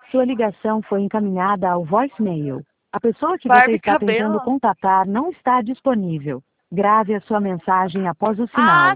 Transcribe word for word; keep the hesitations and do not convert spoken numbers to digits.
Sua ligação foi encaminhada ao voicemail. A pessoa que você Barbie está cabelo. tentando contatar não está disponível. Grave a sua mensagem após o Ah, sinal.